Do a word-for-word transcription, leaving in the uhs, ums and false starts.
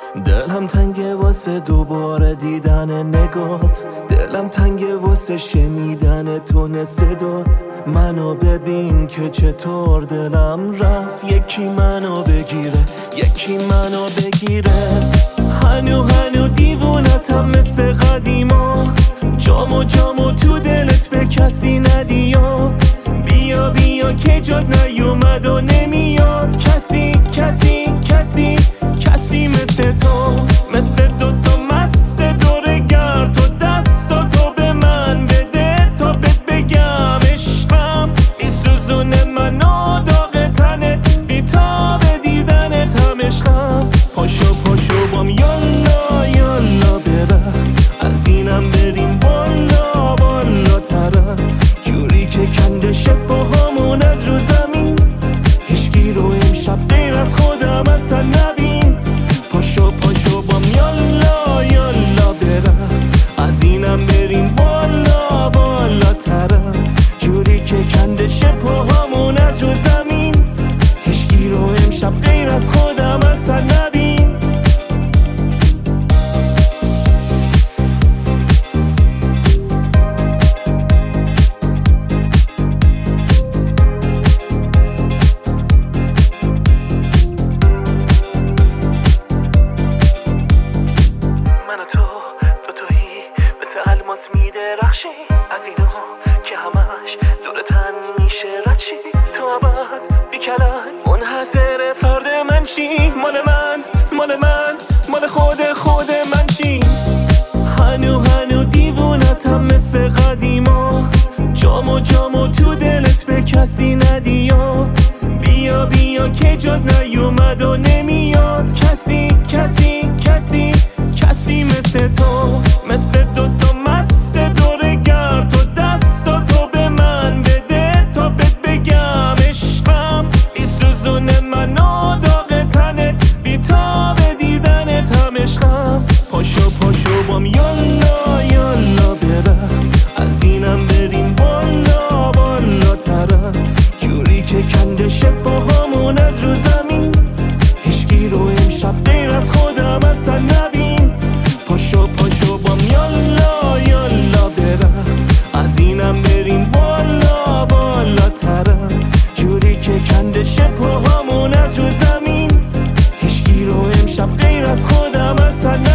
دلم تنگه واسه دوباره دیدن نگات، دلم تنگه واسه شنیدن تون صدات. منو ببین که چطور دلم رفت، یکی منو بگیره یکی منو بگیره. هنو هنو دیوونتم مثل قدیما، جامو جامو تو دلت به کسی ندیا. بیا بیا که جاد نیومد و نمیاد کسی کسی کسی کسی مثل تو، مثل دوتا مست دور گرد و دستا تو به من بده تا بهت بگم عشقم. ای سوزون منو داغ تنت بی تا به دیدنت هم عشقم. پاشو پاشو بام یالا یالا برقص، از اینم بریم بالا بالا طرف، جوری که کندشه پاهامون از رو زمین. هیچکی رو امشب غیر از خودم اصلا نبین. پاشو پاشو بام یالا یالا برقص، از اینم بریم بالا بالا طرف، جوری که کندشه پاهامون از رو زمین. هیچکی رو امشب غیر از خودم اصلا نبین. میدرخشی از اینها که همش دور تن میشه ردشی، تو ابد بی کلک منحصر فرد من چی، مال من مال من مال خود خود من چی. هنو هنو دیوونتم مثل قدیما، جامو جامو تو دلت به کسی ندیا. بیا بیا که جاد نیومد و نمیاد کسی کسی کسی کسی مثل تو، مثل دوتا مست دور گرد و دستا تو به من بده تا بهت بگم عشقم. ای سوزون منو داغ تنت بی تا به دیدنت هم عشقم. پاشو پاشو بام یالا یالا برقص، از اینم بریم بالا بالا طرف، جوری که کندشه پاهامون از رو زمین. هیچکی رو امشب غیر از خودم اصلا نبین. پاشو پاشو بام یالا یالا برقص، از اینم بریم بالا بالا طرف، جوری که کندشه پاهامون از رو زمین. هیچکی رو امشب غیر از خودم اصلا